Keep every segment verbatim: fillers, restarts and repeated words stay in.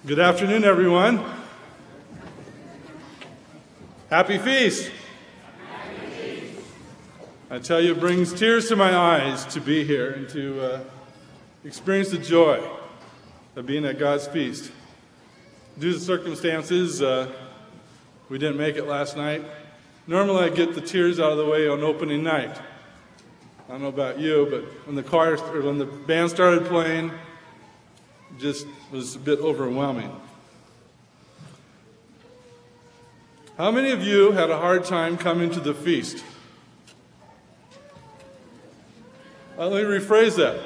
Good afternoon, everyone. Happy feast. Happy feast. I tell you, it brings tears to my eyes to be here and to uh, experience the joy of being at God's feast. Due to the circumstances, uh, we didn't make it last night. Normally, I get the tears out of the way on opening night. I don't know about you, but when the choir or when the band started playing, it just was a bit overwhelming. How many of you had a hard time coming to the feast? Uh, let me rephrase that.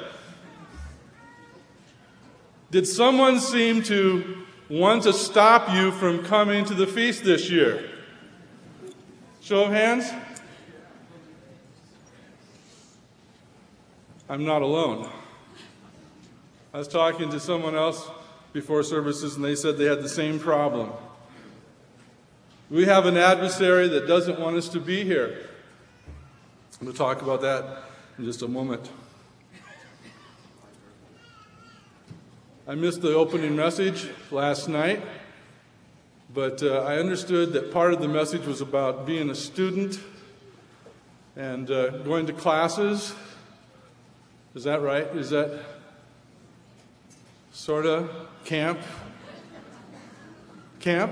Did someone seem to want to stop you from coming to the feast this year? Show of hands. I'm not alone. I was talking to someone else before services, and they said they had the same problem. We have an adversary that doesn't want us to be here. We'll talk about that in just a moment. I missed the opening message last night, but uh, I understood that part of the message was about being a student and uh, going to classes. Is that right? Is that sort of camp? Camp?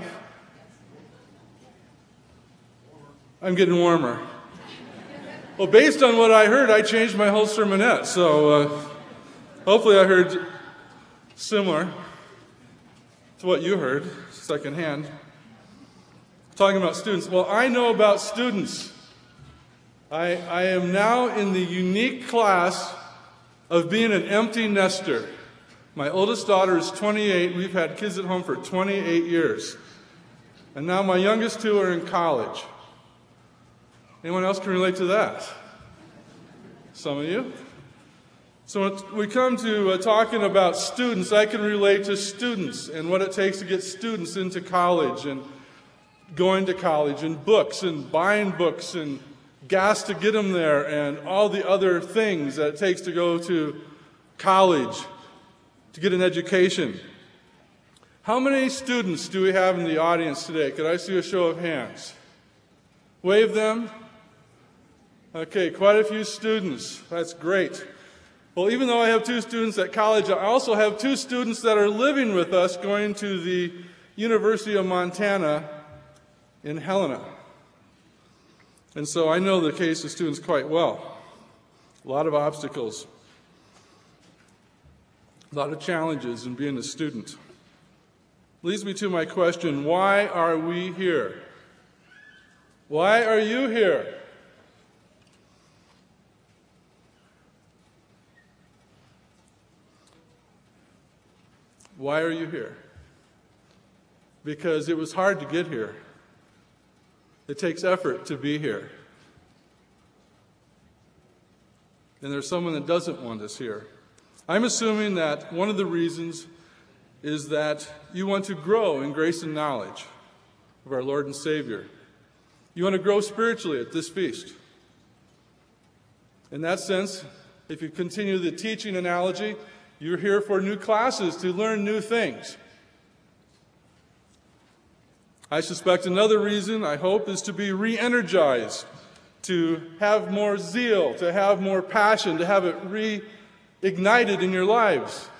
I'm getting warmer. Well, based on what I heard, I changed my whole sermonette, so uh, hopefully I heard similar to what you heard secondhand. Talking about students. Well, I know about students. I, I am now in the unique class of being an empty nester. My oldest daughter is twenty-eight. We've had kids at home for twenty-eight years. And now my youngest two are in college. Anyone else can relate to that? Some of you? So when we come to uh, talking about students, I can relate to students and what it takes to get students into college and going to college and books and buying books and gas to get them there and all the other things that it takes to go to college, to get an education. How many students do we have in the audience today? Could I see a show of hands? Wave them. Okay, quite a few students. That's great. Well, even though I have two students at college, I also have two students that are living with us going to the University of Montana in Helena. And so I know the case of students quite well. A lot of obstacles. A lot of challenges in being a student. Leads me to my question, why are we here? Why are you here? Why are you here? Because it was hard to get here. It takes effort to be here. And there's someone that doesn't want us here. I'm assuming that one of the reasons is that you want to grow in grace and knowledge of our Lord and Savior. You want to grow spiritually at this feast. In that sense, if you continue the teaching analogy, you're here for new classes to learn new things. I suspect another reason, I hope, is to be re-energized, to have more zeal, to have more passion, to have it reignited in your lives.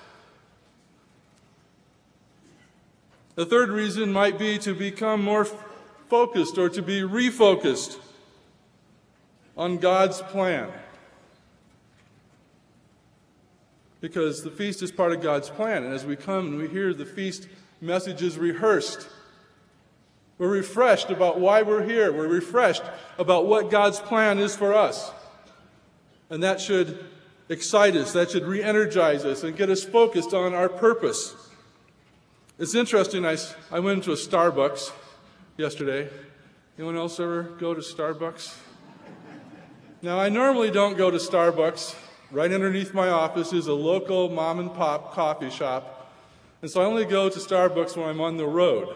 The third reason might be to become more focused or to be refocused on God's plan. Because the feast is part of God's plan. And as we come and we hear the feast messages rehearsed, we're refreshed about why we're here. We're refreshed about what God's plan is for us. And that should excite us. That should re-energize us and get us focused on our purpose. It's interesting. I, I went into a Starbucks yesterday. Anyone else ever go to Starbucks? Now, I normally don't go to Starbucks. Right underneath my office is a local mom and pop coffee shop. And so I only go to Starbucks when I'm on the road.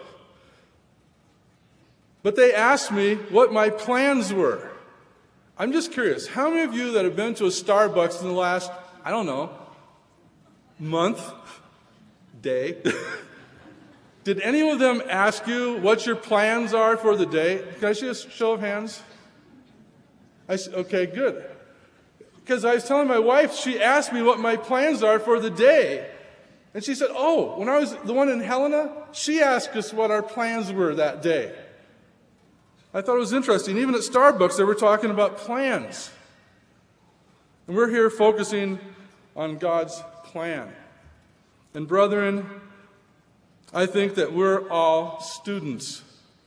But they asked me what my plans were. I'm just curious, how many of you that have been to a Starbucks in the last, I don't know, month, day, Did any of them ask you what your plans are for the day? Can I see a show of hands? I said, okay, good. Because I was telling my wife, she asked me what my plans are for the day. And she said, oh, when I was the one in Helena, she asked us what our plans were that day. I thought it was interesting. Even at Starbucks, they were talking about plans. And we're here focusing on God's plan. And brethren, I think that we're all students.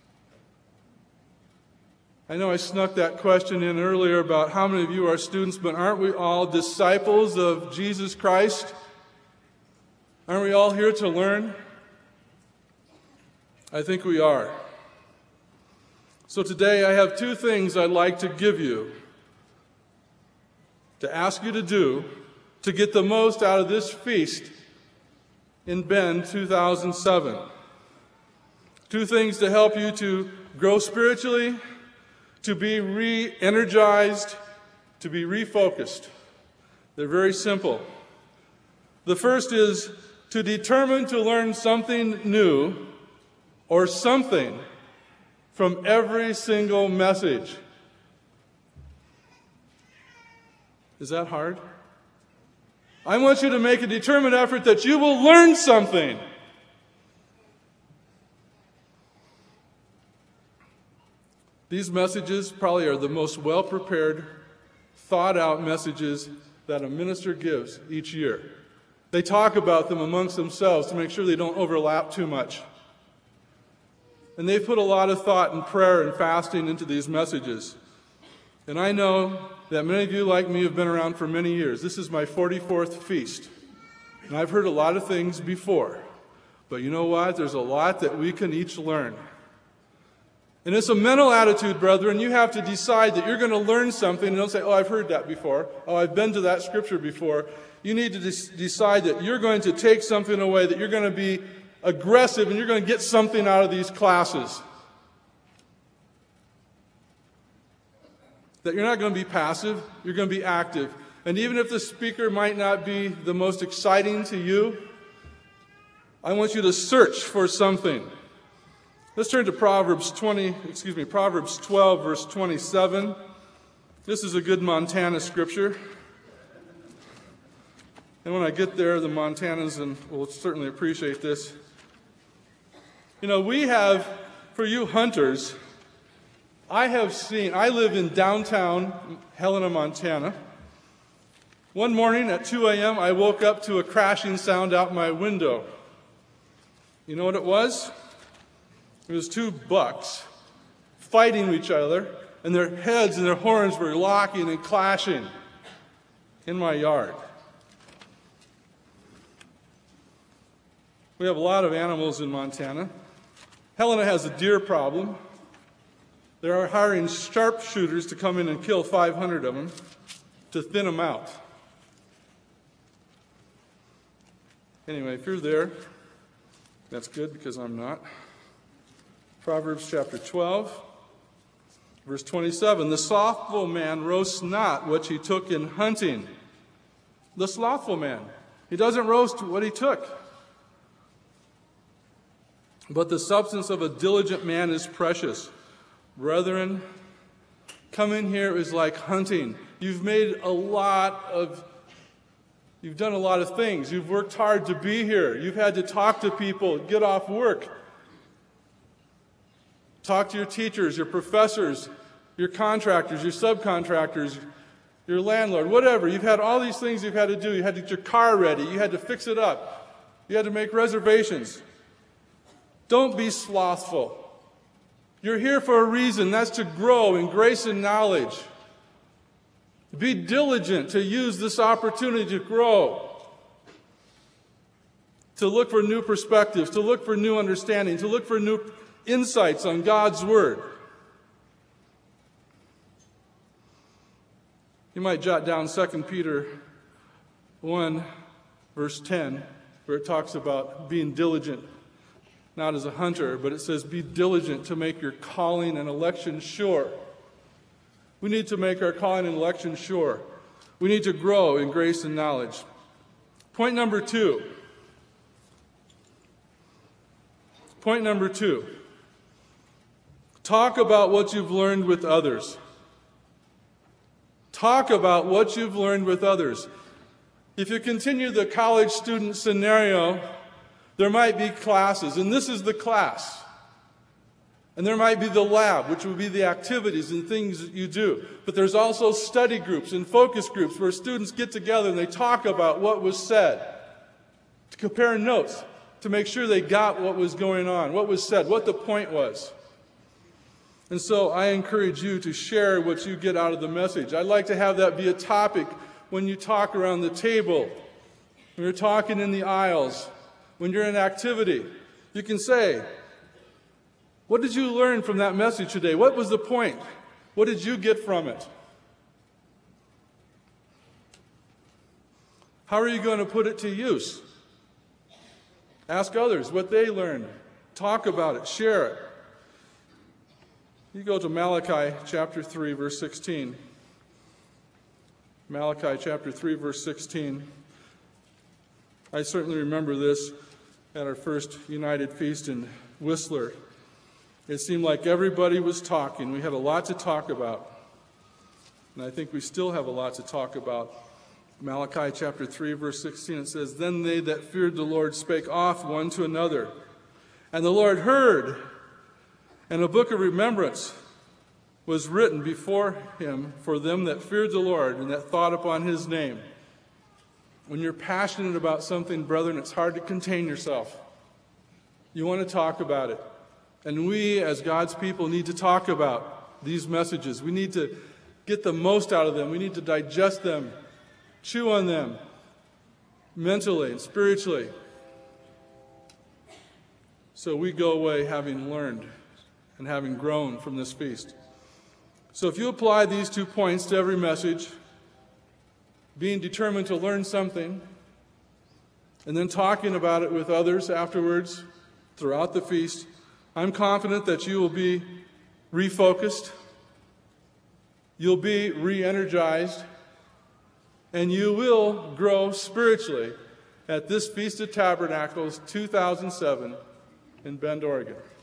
I know I snuck that question in earlier about how many of you are students, but aren't we all disciples of Jesus Christ? Aren't we all here to learn? I think we are. So today I have two things I'd like to give you, to ask you to do, to get the most out of this feast in Bend two thousand seven. Two things to help you to grow spiritually, to be re-energized, to be refocused. They're very simple. The first is to determine to learn something new or something from every single message. Is that hard? I want you to make a determined effort that you will learn something. These messages probably are the most well-prepared, thought-out messages that a minister gives each year. They talk about them amongst themselves to make sure they don't overlap too much. And they've put a lot of thought and prayer and fasting into these messages. And I know that many of you, like me, have been around for many years. This is my forty-fourth feast. And I've heard a lot of things before. But you know what? There's a lot that we can each learn. And it's a mental attitude, brethren. You have to decide that you're going to learn something. And don't say, oh, I've heard that before. Oh, I've been to that scripture before. You need to de- decide that you're going to take something away, that you're going to be aggressive, and you're going to get something out of these classes. That you're not going to be passive, you're going to be active. And even if the speaker might not be the most exciting to you, I want you to search for something. Let's turn to Proverbs twenty, excuse me, Proverbs twelve, verse twenty-seven. This is a good Montana scripture. And when I get there, the Montanans and will certainly appreciate this. You know, we have, for you hunters, I have seen, I live in downtown Helena, Montana. One morning at two a.m., I woke up to a crashing sound out my window. You know what it was? It was two bucks fighting each other, and their heads and their horns were locking and clashing in my yard. We have a lot of animals in Montana. Helena has a deer problem. They are hiring sharpshooters to come in and kill five hundred of them to thin them out. Anyway, if you're there, that's good because I'm not. Proverbs chapter twelve, verse twenty-seven. The slothful man roasts not what he took in hunting. The slothful man, he doesn't roast what he took. But the substance of a diligent man is precious. Brethren, coming here is like hunting. You've made a lot of, you've done a lot of things. You've worked hard to be here. You've had to talk to people, get off work. Talk to your teachers, your professors, your contractors, your subcontractors, your landlord, whatever. You've had all these things you've had to do. You had to get your car ready. You had to fix it up. You had to make reservations. Don't be slothful. You're here for a reason. That's to grow in grace and knowledge. Be diligent to use this opportunity to grow, to look for new perspectives, to look for new understanding, to look for new insights on God's Word. You might jot down Second Peter one, verse ten, where it talks about being diligent. Not as a hunter, but it says, be diligent to make your calling and election sure. We need to make our calling and election sure. We need to grow in grace and knowledge. Point number two. Point number two. Talk about what you've learned with others. Talk about what you've learned with others. If you continue the college student scenario, there might be classes, and this is the class. And there might be the lab, which would be the activities and things that you do. But there's also study groups and focus groups where students get together and they talk about what was said, to compare notes, to make sure they got what was going on, what was said, what the point was. And so I encourage you to share what you get out of the message. I'd like to have that be a topic when you talk around the table, when you're talking in the aisles, when you're in activity. You can say, what did you learn from that message today? What was the point? What did you get from it? How are you going to put it to use? Ask others what they learned. Talk about it. Share it. You go to Malachi chapter three, verse sixteen. Malachi chapter three, verse sixteen. I certainly remember this at our first United Feast in Whistler. It seemed like everybody was talking. We had a lot to talk about. And I think we still have a lot to talk about. Malachi chapter three, verse sixteen, it says, Then they that feared the Lord spake oft one to another. And the Lord heard, and a book of remembrance was written before him for them that feared the Lord and that thought upon his name. When you're passionate about something, brethren, it's hard to contain yourself. You want to talk about it. And we, as God's people, need to talk about these messages. We need to get the most out of them. We need to digest them, chew on them, mentally and spiritually. So we go away having learned and having grown from this feast. So if you apply these two points to every message, being determined to learn something, and then talking about it with others afterwards throughout the feast, I'm confident that you will be refocused, you'll be re-energized, and you will grow spiritually at this Feast of Tabernacles two thousand seven in Bend, Oregon.